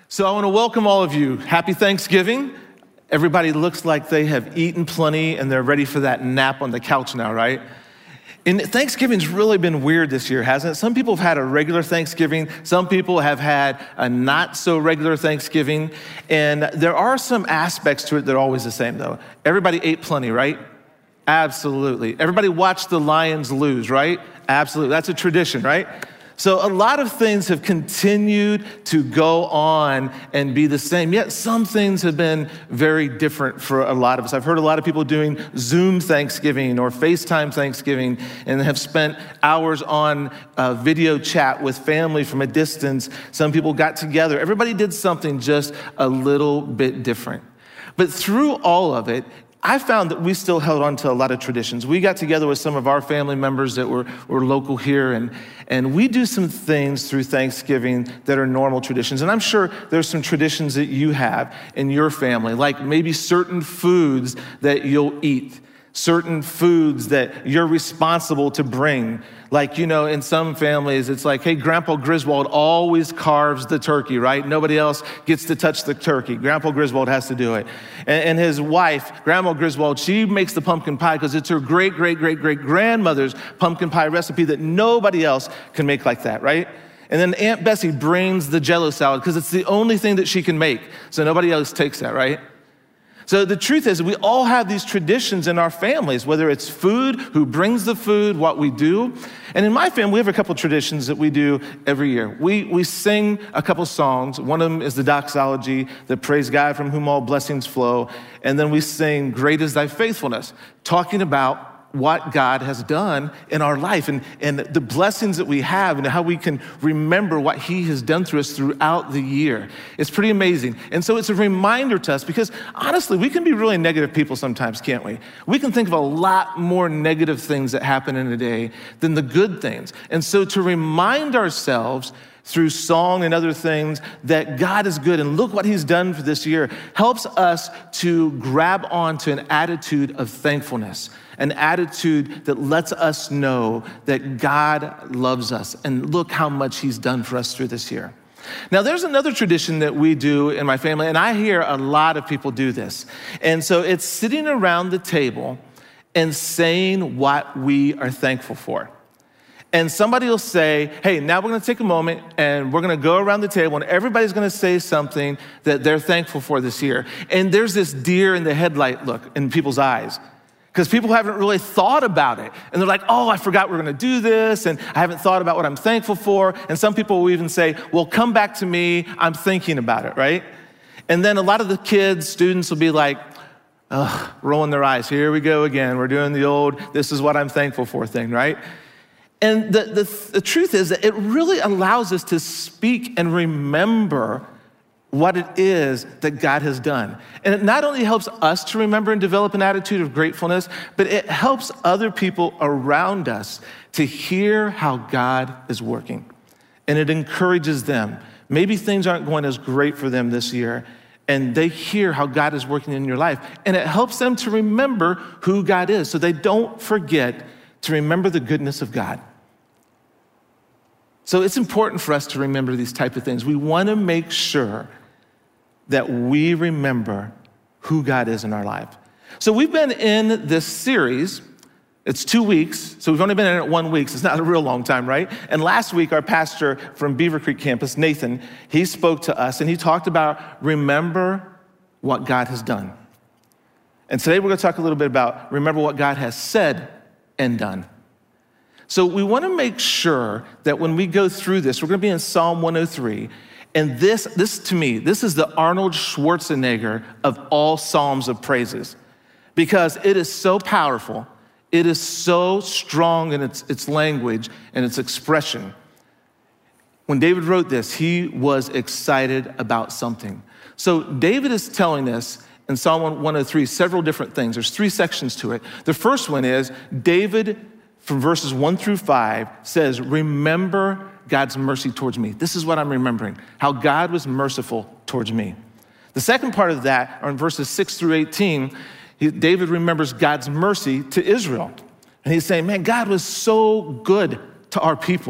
So I want to welcome all of you. Happy Thanksgiving. Everybody looks like they have eaten plenty and they're ready for that nap on the couch now, right? And Thanksgiving's really been weird this year, hasn't it? Some people have had a regular Thanksgiving. Some people have had a not so regular Thanksgiving. And there are some aspects to it that are always the same though. Everybody ate plenty, right? Absolutely. Everybody watched the Lions lose, right? Absolutely. That's a tradition, right? So a lot of things have continued to go on and be the same, yet some things have been very different for a lot of us. I've heard a lot of people doing Zoom Thanksgiving or FaceTime Thanksgiving and have spent hours on video chat with family from a distance. Some people got together. Everybody did something just a little bit different. But through all of it, I found that we still held on to a lot of traditions. We got together with some of our family members that were local here, and we do some things through Thanksgiving that are normal traditions. And I'm sure there's some traditions that you have in your family, like maybe certain foods that you'll eat, certain foods that you're responsible to bring. Like, in some families, it's like, hey, Grandpa Griswold always carves the turkey, right? Nobody else gets to touch the turkey. Grandpa Griswold has to do it. And his wife, Grandma Griswold, she makes the pumpkin pie because it's her great-great-great-great-grandmother's pumpkin pie recipe that nobody else can make like that, right? And then Aunt Bessie brings the Jell-O salad because it's the only thing that she can make. So nobody else takes that, right? So the truth is we all have these traditions in our families, whether it's food, who brings the food, what we do. And in my family, we have a couple traditions that we do every year. We sing a couple songs. One of them is the doxology, the praise God from whom all blessings flow. And then we sing Great is Thy Faithfulness, talking about what God has done in our life and the blessings that we have and how we can remember what He has done through us throughout the year. It's pretty amazing. And so it's a reminder to us because honestly, we can be really negative people sometimes, can't we? We can think of a lot more negative things that happen in a day than the good things. And so to remind ourselves through song and other things that God is good and look what He's done for this year helps us to grab onto an attitude of thankfulness, an attitude that lets us know that God loves us and look how much He's done for us through this year. Now, there's another tradition that we do in my family, and I hear a lot of people do this. And so it's sitting around the table and saying what we are thankful for. And somebody will say, hey, now we're gonna take a moment and we're gonna go around the table and everybody's gonna say something that they're thankful for this year. And there's this deer in the headlight look in people's eyes because people haven't really thought about it. And they're like, oh, I forgot we're gonna do this and I haven't thought about what I'm thankful for. And some people will even say, well, come back to me, I'm thinking about it, right? And then a lot of the kids, students will be like, rolling their eyes, here we go again. We're doing the old, this is what I'm thankful for thing, right? And the truth is that it really allows us to speak and remember what it is that God has done. And it not only helps us to remember and develop an attitude of gratefulness, but it helps other people around us to hear how God is working. And it encourages them. Maybe things aren't going as great for them this year, and they hear how God is working in your life. And it helps them to remember who God is so they don't forget to remember the goodness of God. So it's important for us to remember these type of things. We want to make sure that we remember who God is in our life. So we've been in this series. It's 2 weeks, so we've only been in it 1 week, so it's not a real long time, right? And last week, our pastor from Beaver Creek campus, Nathan, he spoke to us and he talked about remember what God has done. And today we're gonna talk a little bit about remember what God has said and done. So we want to make sure that when we go through this, we're going to be in Psalm 103. And this to me, this is the Arnold Schwarzenegger of all Psalms of praises because it is so powerful. It is so strong in its language and its expression. When David wrote this, he was excited about something. So David is telling us in Psalm 103 several different things. There's 3 sections to it. The first one is David, from verses 1 through 5, says, remember God's mercy towards me. This is what I'm remembering, how God was merciful towards me. The second part of that are in verses 6 through 18. David remembers God's mercy to Israel. And he's saying, man, God was so good to our people.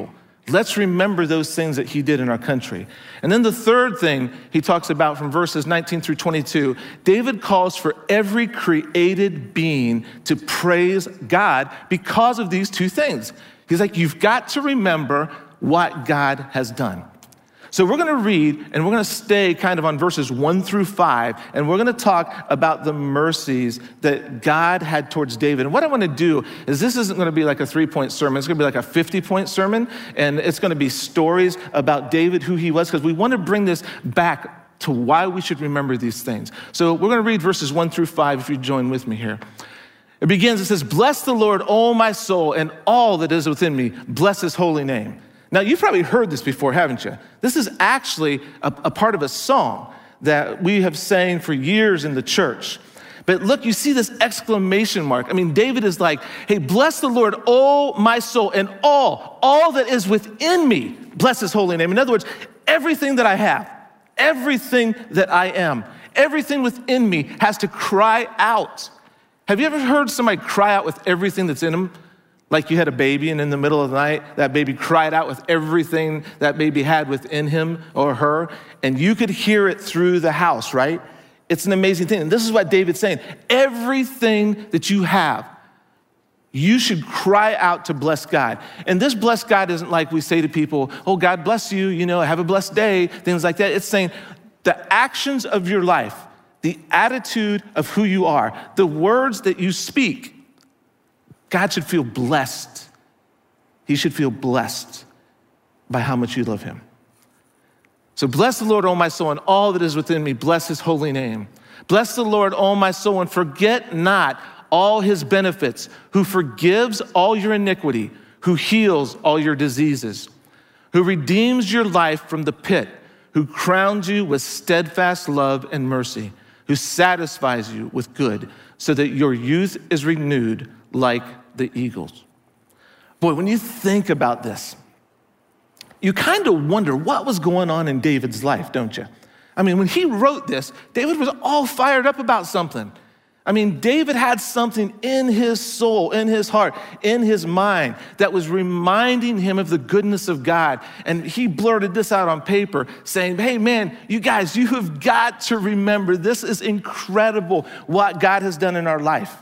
Let's remember those things that he did in our country. And then the third thing he talks about from verses 19 through 22, David calls for every created being to praise God because of these two things. He's like, you've got to remember what God has done. So we're gonna read, and we're gonna stay kind of on verses 1 through 5, and we're gonna talk about the mercies that God had towards David. And what I wanna do is, this isn't gonna be like a 3-point sermon, it's gonna be like a 50-point sermon, and it's gonna be stories about David, who he was, because we wanna bring this back to why we should remember these things. So we're gonna read verses 1 through 5, if you join with me here. It begins, it says, "Bless the Lord, O my soul, and all that is within me. Bless his holy name." Now, you've probably heard this before, haven't you? This is actually a part of a song that we have sang for years in the church. But look, you see this exclamation mark. I mean, David is like, hey, bless the Lord, oh my soul, and all that is within me, bless his holy name. In other words, everything that I have, everything that I am, everything within me has to cry out. Have you ever heard somebody cry out with everything that's in them? Like you had a baby, and in the middle of the night, that baby cried out with everything that baby had within him or her, and you could hear it through the house, right? It's an amazing thing. And this is what David's saying. Everything that you have, you should cry out to bless God. And this bless God isn't like we say to people, oh, God bless you, have a blessed day, things like that. It's saying the actions of your life, the attitude of who you are, the words that you speak, God should feel blessed. He should feel blessed by how much you love him. So bless the Lord, O my soul, and all that is within me. Bless his holy name. Bless the Lord, O my soul, and forget not all his benefits, who forgives all your iniquity, who heals all your diseases, who redeems your life from the pit, who crowns you with steadfast love and mercy, who satisfies you with good, so that your youth is renewed like the eagles. Boy, when you think about this, you kind of wonder what was going on in David's life, don't you? I mean, when he wrote this, David was all fired up about something. I mean, David had something in his soul, in his heart, in his mind that was reminding him of the goodness of God. And he blurted this out on paper saying, hey man, you guys, you have got to remember, this is incredible what God has done in our life.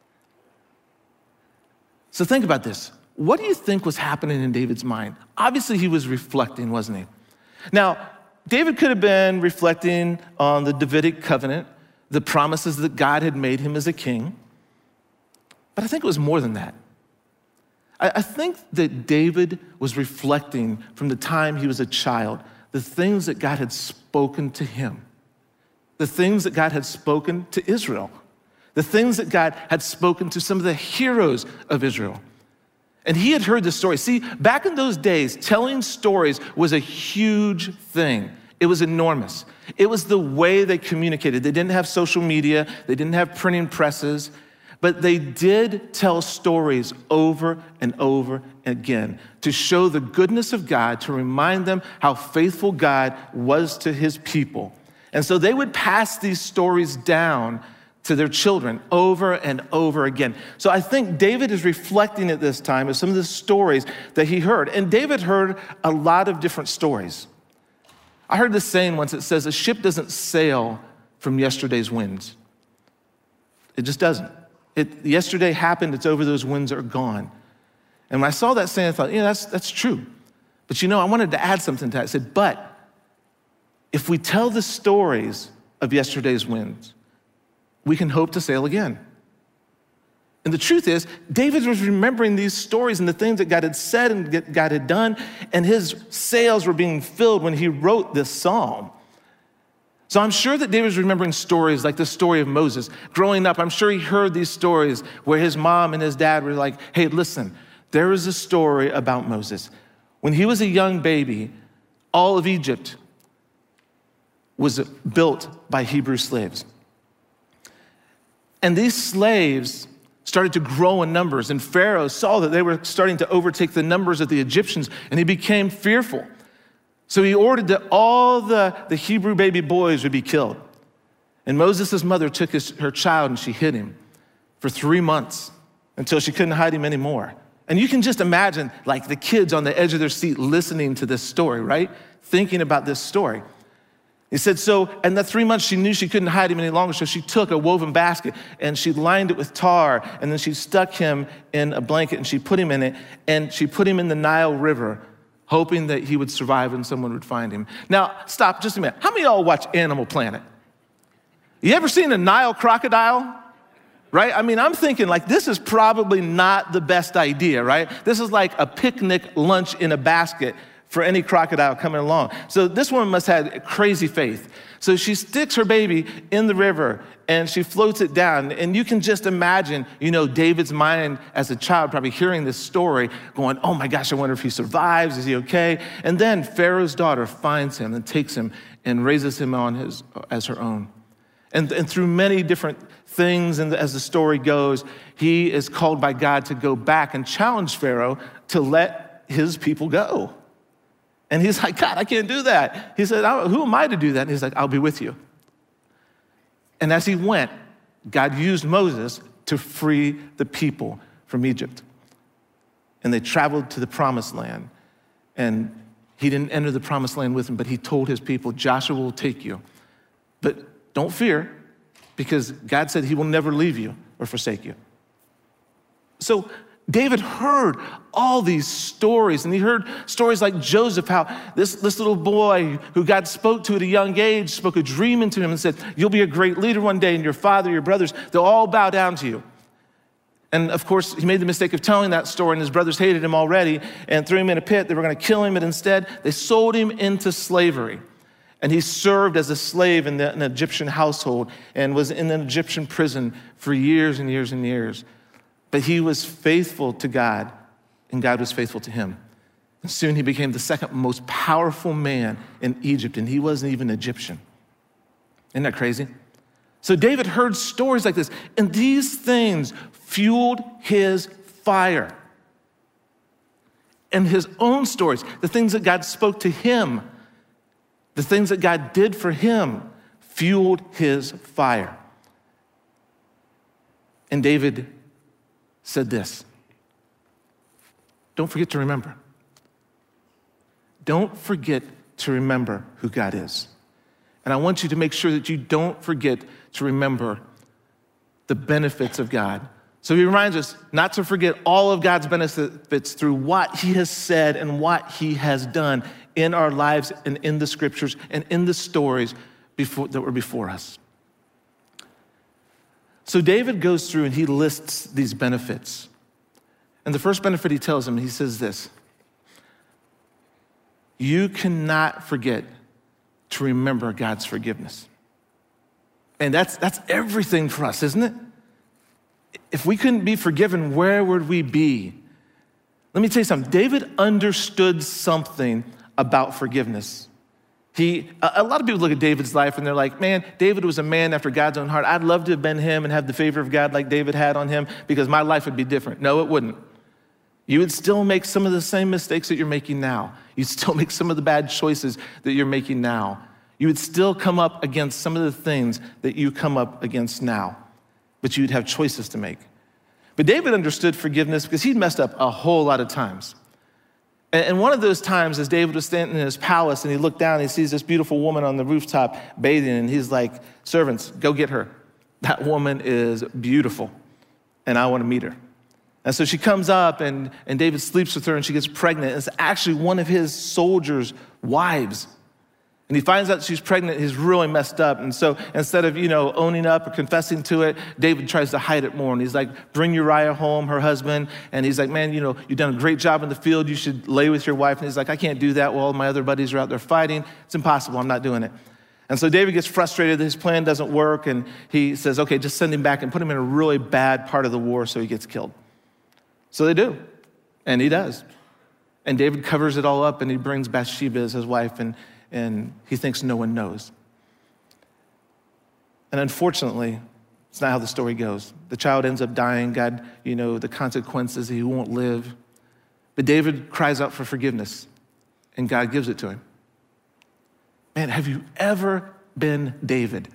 So think about this. What do you think was happening in David's mind? Obviously, he was reflecting, wasn't he? Now, David could have been reflecting on the Davidic covenant, the promises that God had made him as a king. But I think it was more than that. I think that David was reflecting from the time he was a child, the things that God had spoken to him, the things that God had spoken to Israel, the things that God had spoken to some of the heroes of Israel. And he had heard the story. See, back in those days, telling stories was a huge thing. It was enormous. It was the way they communicated. They didn't have social media. They didn't have printing presses. But they did tell stories over and over again to show the goodness of God, to remind them how faithful God was to his people. And so they would pass these stories down to their children over and over again. So I think David is reflecting at this time of some of the stories that he heard. And David heard a lot of different stories. I heard this saying once, it says, a ship doesn't sail from yesterday's winds. It just doesn't. Yesterday happened, it's over, those winds are gone. And when I saw that saying, I thought, that's true. But I wanted to add something to that. I said, but if we tell the stories of yesterday's winds, we can hope to sail again. And the truth is, David was remembering these stories and the things that God had said and God had done, and his sails were being filled when he wrote this psalm. So I'm sure that David was remembering stories like the story of Moses. Growing up, I'm sure he heard these stories where his mom and his dad were like, hey, listen, there is a story about Moses. When he was a young baby, all of Egypt was built by Hebrew slaves. And these slaves started to grow in numbers, and Pharaoh saw that they were starting to overtake the numbers of the Egyptians, and he became fearful. So he ordered that all the Hebrew baby boys would be killed. And Moses' mother took her child and she hid him for 3 months until she couldn't hide him anymore. And you can just imagine like the kids on the edge of their seat listening to this story, right? Thinking about this story. He said, so, and the 3 months she knew she couldn't hide him any longer, so she took a woven basket and she lined it with tar, and then she stuck him in a blanket and she put him in it, and she put him in the Nile River, hoping that he would survive and someone would find him. Now, stop just a minute. How many of y'all watch Animal Planet? You ever seen a Nile crocodile? Right? I mean, I'm thinking like this is probably not the best idea, right? This is like a picnic lunch in a basket for any crocodile coming along. So this woman must have had crazy faith. So she sticks her baby in the river and she floats it down. And you can just imagine, David's mind as a child probably hearing this story going, oh my gosh, I wonder if he survives. Is he okay? And then Pharaoh's daughter finds him and takes him and raises him as her own. And through many different things, and as the story goes, he is called by God to go back and challenge Pharaoh to let his people go. And he's like, God, I can't do that. He said, who am I to do that? And he's like, I'll be with you. And as he went, God used Moses to free the people from Egypt. And they traveled to the promised land. And he didn't enter the promised land with them, but he told his people, Joshua will take you. But don't fear, because God said he will never leave you or forsake you. So David heard all these stories, and he heard stories like Joseph, how this little boy who God spoke to at a young age spoke a dream into him and said, you'll be a great leader one day, and your father, your brothers, they'll all bow down to you. And of course, he made the mistake of telling that story, and his brothers hated him already and threw him in a pit. They were going to kill him, and instead, they sold him into slavery. And he served as a slave in an Egyptian household and was in an Egyptian prison for years and years and years. But he was faithful to God, and God was faithful to him. And soon he became the second most powerful man in Egypt, and he wasn't even Egyptian. Isn't that crazy? So David heard stories like this, and these things fueled his fire. And his own stories, the things that God spoke to him, the things that God did for him, fueled his fire. And David said this, don't forget to remember. Don't forget to remember who God is. And I want you to make sure that you don't forget to remember the benefits of God. So he reminds us not to forget all of God's benefits through what he has said and what he has done in our lives and in the scriptures and in the stories that were before us. So David goes through and he lists these benefits. And the first benefit he tells him, he says this, you cannot forget to remember God's forgiveness. And that's everything for us, isn't it? If we couldn't be forgiven, where would we be? Let me tell you something. David understood something about forgiveness. A lot of people look at David's life and they're like, man, David was a man after God's own heart. I'd love to have been him and have the favor of God like David had on him because my life would be different. No, it wouldn't. You would still make some of the same mistakes that you're making now. You'd still make some of the bad choices that you're making now. You would still come up against some of the things that you come up against now, but you'd have choices to make. But David understood forgiveness because he'd messed up a whole lot of times. And one of those times as David was standing in his palace and he looked down and he sees this beautiful woman on the rooftop bathing and he's like, servants, go get her. That woman is beautiful and I want to meet her. And so she comes up and David sleeps with her and she gets pregnant. It's actually one of his soldiers' wives. And he finds out she's pregnant, he's really messed up. And so instead of, owning up or confessing to it, David tries to hide it more. And he's like, bring Uriah home, her husband. And he's like, man, you've done a great job in the field. You should lay with your wife. And he's like, I can't do that while all my other buddies are out there fighting. It's impossible, I'm not doing it. And so David gets frustrated that his plan doesn't work. And he says, okay, just send him back and put him in a really bad part of the war so he gets killed. So they do, and he does. And David covers it all up and he brings Bathsheba as his wife and he thinks no one knows. And unfortunately, it's not how the story goes. The child ends up dying. God, the consequences, he won't live. But David cries out for forgiveness, and God gives it to him. Man, have you ever been David,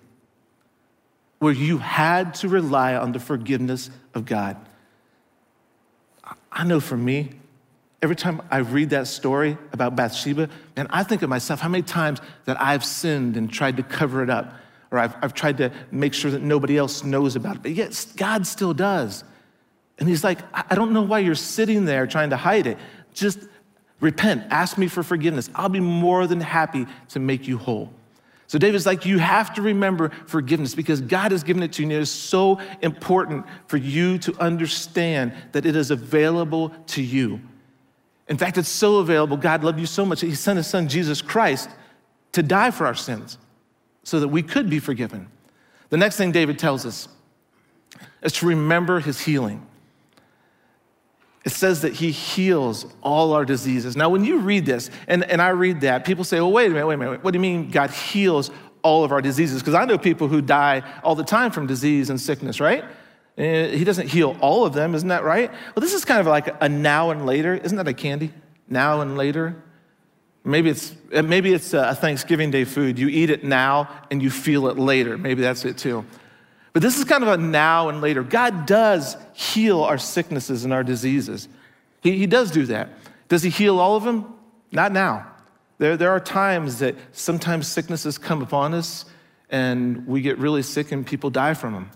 where you had to rely on the forgiveness of God? I know for me, every time I read that story about Bathsheba, and I think of myself, how many times that I've sinned and tried to cover it up, or I've tried to make sure that nobody else knows about it, but yet God still does. And he's like, I don't know why you're sitting there trying to hide it. Just repent, ask me for forgiveness. I'll be more than happy to make you whole. So David's like, you have to remember forgiveness because God has given it to you. And it is so important for you to understand that it is available to you. In fact, it's so available. God loved you so much that he sent his son, Jesus Christ, to die for our sins so that we could be forgiven. The next thing David tells us is to remember his healing. It says that he heals all our diseases. Now, when you read this, and I read that, people say, well, wait a minute. What do you mean God heals all of our diseases? Because I know people who die all the time from disease and sickness, right? And he doesn't heal all of them, isn't that right? Well, this is kind of like a now and later. Isn't that a candy? Now and later? Maybe it's a Thanksgiving Day food. You eat it now and you feel it later. Maybe that's it too. But this is kind of a now and later. God does heal our sicknesses and our diseases. He does do that. Does he heal all of them? Not now. There are times that sometimes sicknesses come upon us and we get really sick and people die from them.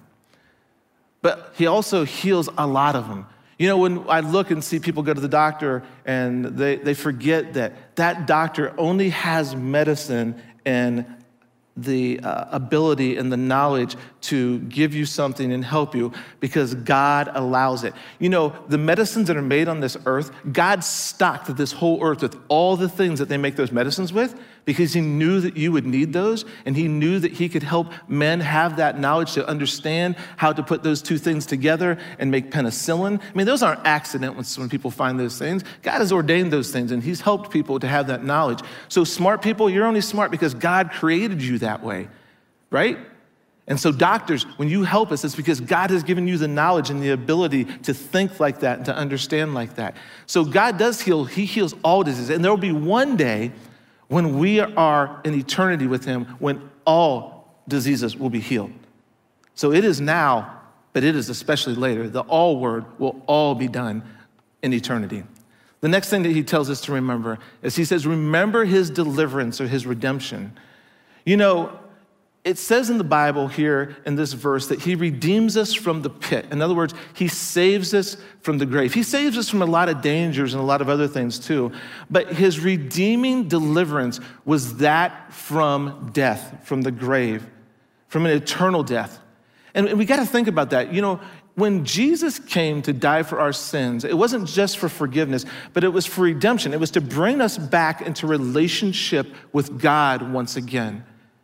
But he also heals a lot of them. You know, when I look and see people go to the doctor and they forget that doctor only has medicine and the ability and the knowledge to give you something and help you because God allows it. You know, the medicines that are made on this earth, God stocked this whole earth with all the things that they make those medicines with because he knew that you would need those and he knew that he could help men have that knowledge to understand how to put those two things together and make penicillin. I mean, those aren't accidents when people find those things. God has ordained those things and he's helped people to have that knowledge. So smart people, you're only smart because God created you that way, right? And so doctors, when you help us, it's because God has given you the knowledge and the ability to think like that and to understand like that. So God does heal. He heals all diseases. And there will be one day when we are in eternity with him, when all diseases will be healed. So it is now, but it is especially later. The all word will all be done in eternity. The next thing that he tells us to remember is he says, remember his deliverance or his redemption. You know, it says in the Bible here in this verse that he redeems us from the pit. In other words, he saves us from the grave. He saves us from a lot of dangers and a lot of other things too. But his redeeming deliverance was that from death, from the grave, from an eternal death. And we got to think about that. You know, when Jesus came to die for our sins, it wasn't just for forgiveness, but it was for redemption. It was to bring us back into relationship with God once again.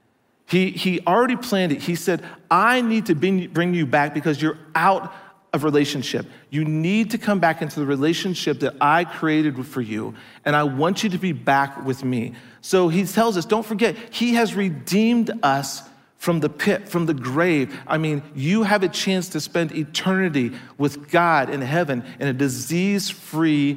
He already planned it. He said, I need to bring you back because you're out of relationship. You need to come back into the relationship that I created for you, and I want you to be back with me. So he tells us, don't forget, he has redeemed us from the pit, from the grave. I mean, you have a chance to spend eternity with God in heaven in a disease-free,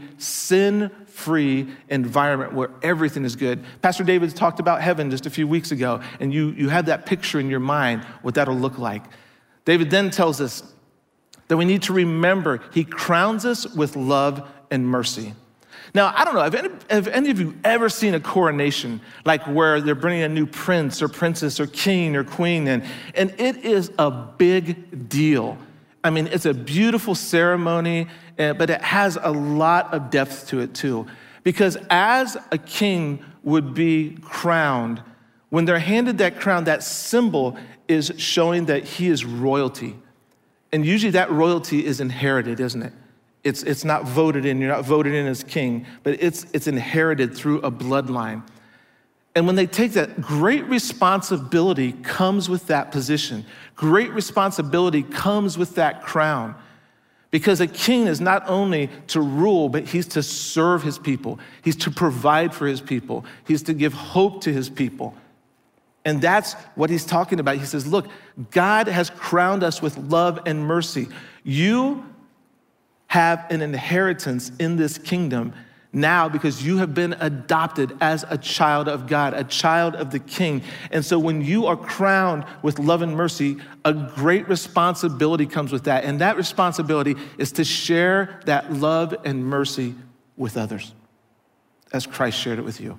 sin-free environment where everything is good. Pastor David talked about heaven just a few weeks ago, and you have that picture in your mind, what that'll look like. David then tells us that we need to remember he crowns us with love and mercy. Now, I don't know, have any of you ever seen a coronation, like where they're bringing a new prince or princess or king or queen in? And it is a big deal. I mean, it's a beautiful ceremony, but it has a lot of depth to it too. Because as a king would be crowned, when they're handed that crown, that symbol is showing that he is royalty. And usually that royalty is inherited, isn't it? It's not voted in, you're not voted in as king, but it's inherited through a bloodline. And when they take that, great responsibility comes with that position. Great responsibility comes with that crown. Because a king is not only to rule, but he's to serve his people. He's to provide for his people. He's to give hope to his people. And that's what he's talking about. He says, look, God has crowned us with love and mercy. You have an inheritance in this kingdom. now because you have been adopted as a child of God, a child of the King. And so when you are crowned with love and mercy, a great responsibility comes with that. And that responsibility is to share that love and mercy with others as Christ shared it with you.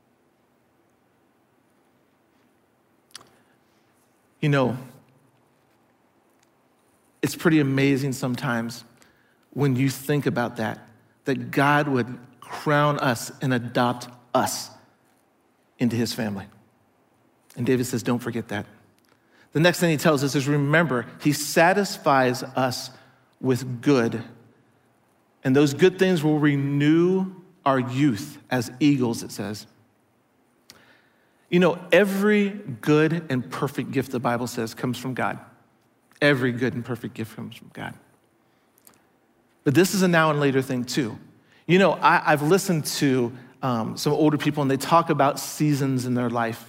You know, it's pretty amazing sometimes when you think about that God would crown us and adopt us into his family. And David says, don't forget that. The next thing he tells us is, remember, he satisfies us with good. And those good things will renew our youth as eagles, it says. You know, every good and perfect gift, the Bible says, comes from God. Every good and perfect gift comes from God. But this is a now and later thing too. You know, I've listened to some older people, and they talk about seasons in their life.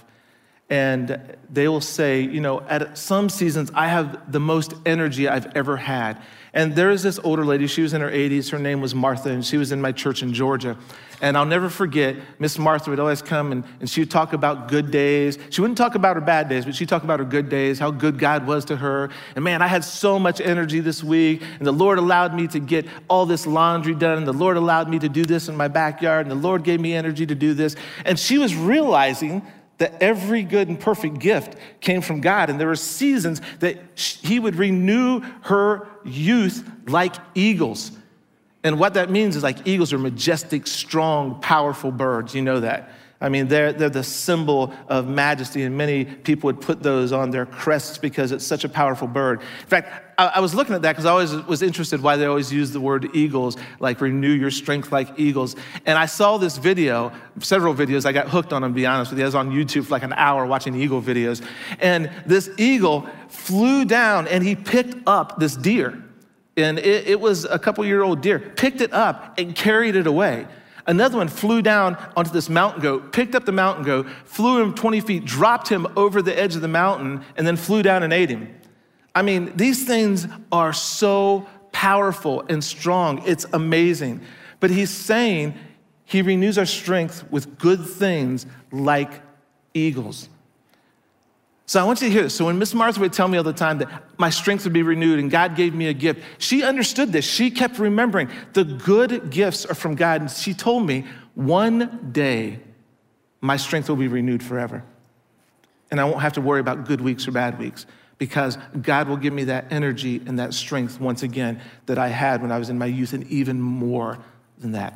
And they will say, you know, at some seasons, I have the most energy I've ever had. And there is this older lady, she was in her 80s, her name was Martha, and she was in my church in Georgia. And I'll never forget, Miss Martha would always come and she would talk about good days. She wouldn't talk about her bad days, but she'd talk about her good days, how good God was to her. And man, I had so much energy this week, and the Lord allowed me to get all this laundry done, and the Lord allowed me to do this in my backyard, and the Lord gave me energy to do this. And she was realizing that every good and perfect gift came from God. And there were seasons that he would renew her youth like eagles. And what that means is, like, eagles are majestic, strong, powerful birds. You know that. I mean, they're the symbol of majesty, and many people would put those on their crests because it's such a powerful bird. In fact, I was looking at that because I always was interested why they always use the word eagles, like renew your strength like eagles. And I saw this video, several videos. I got hooked on them, to be honest with you. I was on YouTube for like an hour watching eagle videos. And this eagle flew down and he picked up this deer. And it was a couple-year-old deer, picked it up and carried it away. Another one flew down onto this mountain goat, picked up the mountain goat, flew him 20 feet, dropped him over the edge of the mountain, and then flew down and ate him. I mean, these things are so powerful and strong. It's amazing. But he's saying he renews our strength with good things like eagles. So I want you to hear this. So when Miss Martha would tell me all the time that my strength would be renewed and God gave me a gift, she understood this. She kept remembering the good gifts are from God. And she told me, one day my strength will be renewed forever. And I won't have to worry about good weeks or bad weeks, because God will give me that energy and that strength once again that I had when I was in my youth, and even more than that.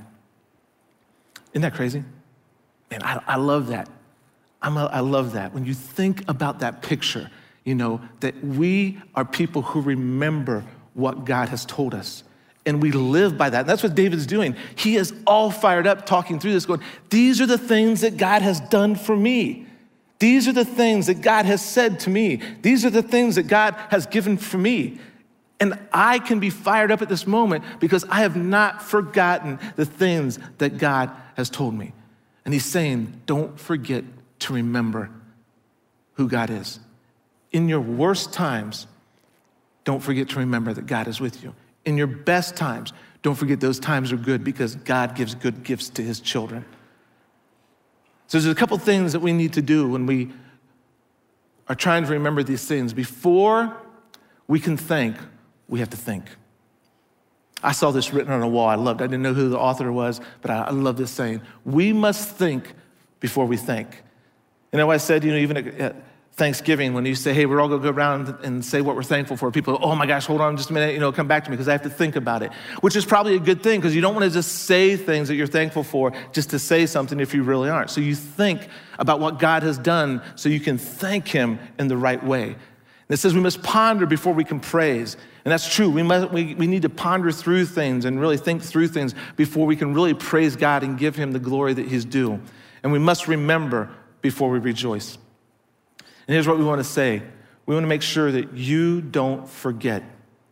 Isn't that crazy? Man, I love that. I love that. When you think about that picture, you know, that we are people who remember what God has told us, and we live by that. And that's what David's doing. He is all fired up talking through this, going, these are the things that God has done for me. These are the things that God has said to me. These are the things that God has given for me. And I can be fired up at this moment because I have not forgotten the things that God has told me. And he's saying, don't forget to remember who God is. In your worst times, don't forget to remember that God is with you. In your best times, don't forget those times are good, because God gives good gifts to his children. So there's a couple things that we need to do when we are trying to remember these things. Before we can thank, we have to think. I saw this written on a wall. I loved it. I didn't know who the author was, but I love this saying. We must think before we thank. You know, I said, you know, even at Thanksgiving, when you say, hey, we're all going to go around and say what we're thankful for, people go, oh my gosh, hold on just a minute, you know, come back to me, because I have to think about it, which is probably a good thing, because you don't want to just say things that you're thankful for just to say something if you really aren't. So you think about what God has done so you can thank him in the right way. And it says we must ponder before we can praise. And that's true. We need to ponder through things and really think through things before we can really praise God and give him the glory that he's due. And we must remember before we rejoice. And here's what we want to say. We want to make sure that you don't forget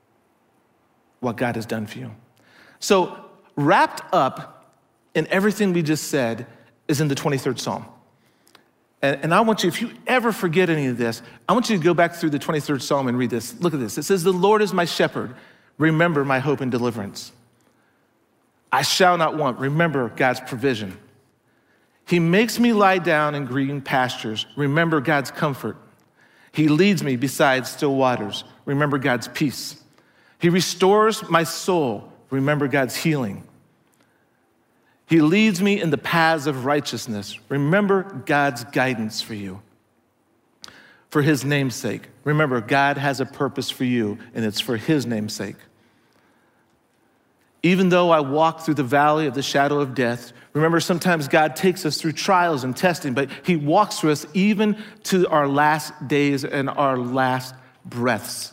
what God has done for you. So wrapped up in everything we just said is in the 23rd Psalm. And I want you, if you ever forget any of this, I want you to go back through the 23rd Psalm and read this. Look at this. It says, the Lord is my shepherd. Remember my hope and deliverance. I shall not want. Remember God's provision. He makes me lie down in green pastures. Remember God's comfort. He leads me beside still waters. Remember God's peace. He restores my soul. Remember God's healing. He leads me in the paths of righteousness. Remember God's guidance for you. For his name's sake. Remember, God has a purpose for you, and it's for his name's sake. Even though I walk through the valley of the shadow of death, remember sometimes God takes us through trials and testing, but he walks through us even to our last days and our last breaths.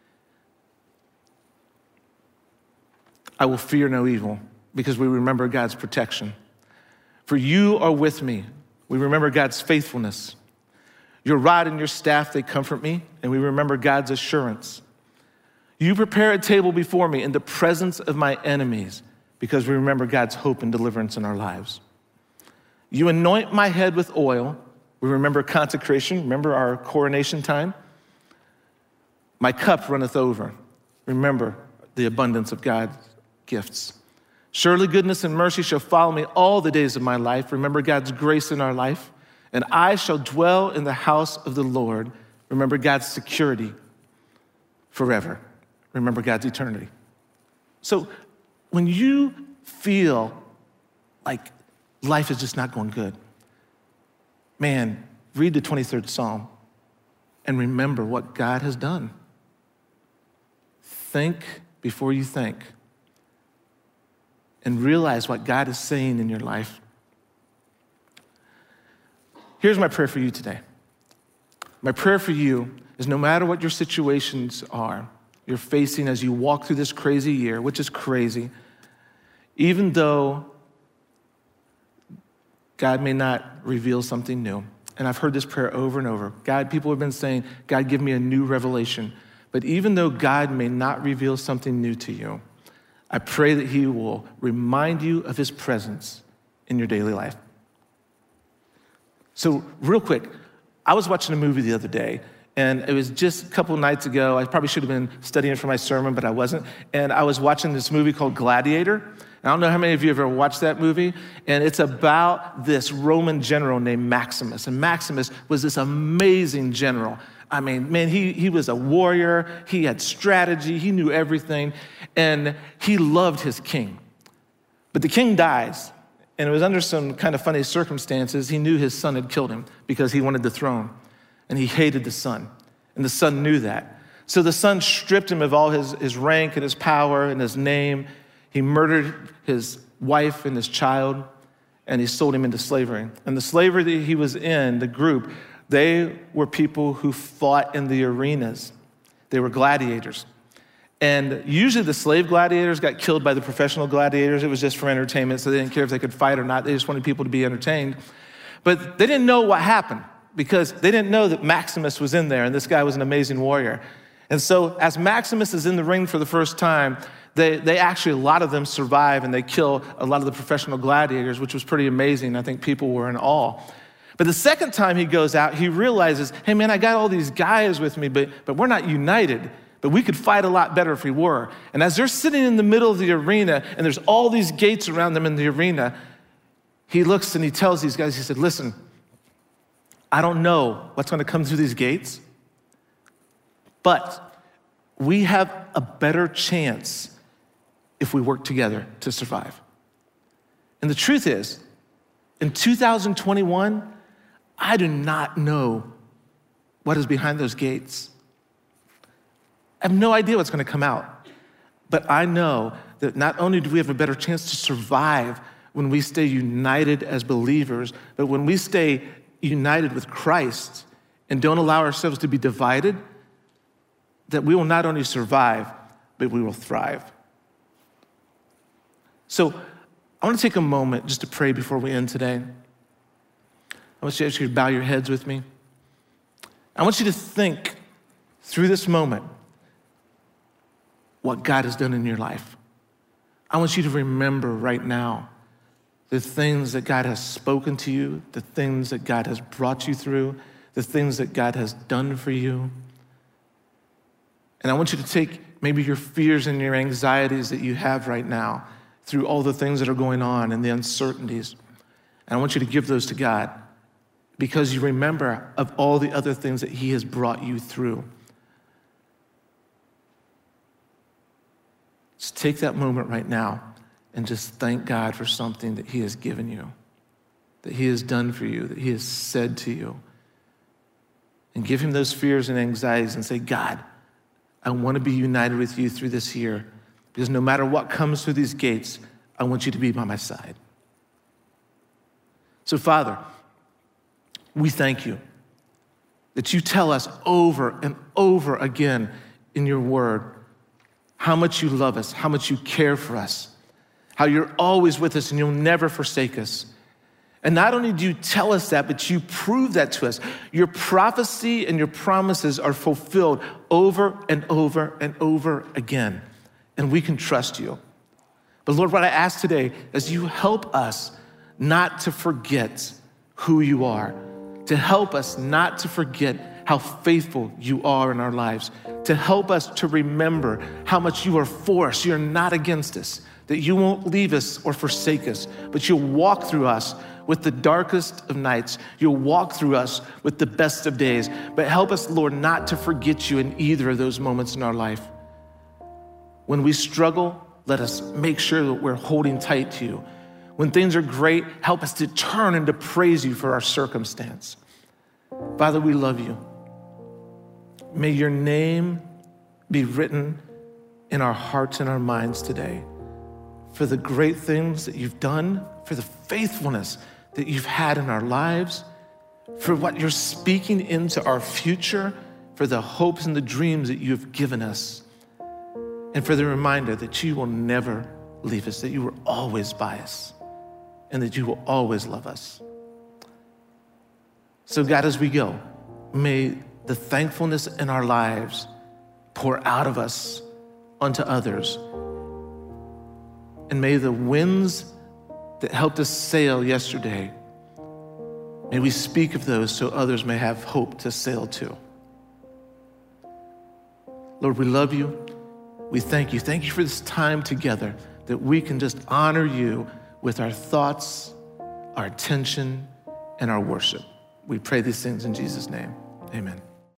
I will fear no evil because we remember God's protection. For you are with me. We remember God's faithfulness. Your rod and your staff, they comfort me, and we remember God's assurance. You prepare a table before me in the presence of my enemies because we remember God's hope and deliverance in our lives. You anoint my head with oil. We remember consecration. Remember our coronation time. My cup runneth over. Remember the abundance of God's gifts. Surely goodness and mercy shall follow me all the days of my life. Remember God's grace in our life. And I shall dwell in the house of the Lord. Remember God's security forever. Remember God's eternity. So when you feel like life is just not going good, man, read the 23rd Psalm and remember what God has done. Think before you think and realize what God is saying in your life. Here's my prayer for you today. My prayer for you is no matter what your situations are, you're facing as you walk through this crazy year, which is crazy, even though God may not reveal something new. And I've heard this prayer over and over. God, people have been saying, God, give me a new revelation. But even though God may not reveal something new to you, I pray that he will remind you of his presence in your daily life. So real quick, I was watching a movie the other day, and it was just a couple nights ago. I probably should have been studying for my sermon, but I wasn't. And I was watching this movie called Gladiator. And I don't know how many of you have ever watched that movie. And it's about this Roman general named Maximus. And Maximus was this amazing general. I mean, man, he was a warrior. He had strategy. He knew everything. And he loved his king. But the king dies. And it was under some kind of funny circumstances. He knew his son had killed him because he wanted the throne. And he hated the son. And the son knew that. So the son stripped him of all his rank and his power and his name. He murdered his wife and his child. And he sold him into slavery. And the slavery that he was in, the group, they were people who fought in the arenas. They were gladiators. And usually the slave gladiators got killed by the professional gladiators. It was just for entertainment, so they didn't care if they could fight or not. They just wanted people to be entertained. But they didn't know what happened because they didn't know that Maximus was in there, and this guy was an amazing warrior. And so as Maximus is in the ring for the first time, they actually, a lot of them survive, and they kill a lot of the professional gladiators, which was pretty amazing. I think people were in awe. But the second time he goes out, he realizes, hey, man, I got all these guys with me, but we're not united. But we could fight a lot better if we were. And as they're sitting in the middle of the arena, and there's all these gates around them in the arena, he looks and he tells these guys, he said, listen, I don't know what's going to come through these gates, but we have a better chance if we work together to survive. And the truth is, in 2021, I do not know what is behind those gates. I have no idea what's going to come out. But I know that not only do we have a better chance to survive when we stay united as believers, but when we stay united with Christ and don't allow ourselves to be divided, that we will not only survive, but we will thrive. So I want to take a moment just to pray before we end today. I want you to ask you to bow your heads with me. I want you to think through this moment what God has done in your life. I want you to remember right now the things that God has spoken to you, the things that God has brought you through, the things that God has done for you. And I want you to take maybe your fears and your anxieties that you have right now through all the things that are going on and the uncertainties. And I want you to give those to God because you remember of all the other things that he has brought you through. Just take that moment right now and just thank God for something that he has given you, that he has done for you, that he has said to you. And give him those fears and anxieties and say, God, I want to be united with you through this year because no matter what comes through these gates, I want you to be by my side. So, Father, we thank you that you tell us over and over again in your word how much you love us, how much you care for us, how you're always with us and you'll never forsake us. And not only do you tell us that, but you prove that to us. Your prophecy and your promises are fulfilled over and over and over again, and we can trust you. But Lord, what I ask today is you help us not to forget who you are, to help us not to forget how faithful you are in our lives, to help us to remember how much you are for us. You're not against us, that you won't leave us or forsake us, but you'll walk through us with the darkest of nights. You'll walk through us with the best of days. But help us, Lord, not to forget you in either of those moments in our life. When we struggle, let us make sure that we're holding tight to you. When things are great, help us to turn and to praise you for our circumstance. Father, we love you. May your name be written in our hearts and our minds today for the great things that you've done, for the faithfulness that you've had in our lives, for what you're speaking into our future, for the hopes and the dreams that you have given us, and for the reminder that you will never leave us, that you are always by us, and that you will always love us. So God, as we go, may the thankfulness in our lives pour out of us onto others. And may the winds that helped us sail yesterday, may we speak of those so others may have hope to sail too. Lord, we love you. We thank you. Thank you for this time together that we can just honor you with our thoughts, our attention, and our worship. We pray these things in Jesus' name. Amen.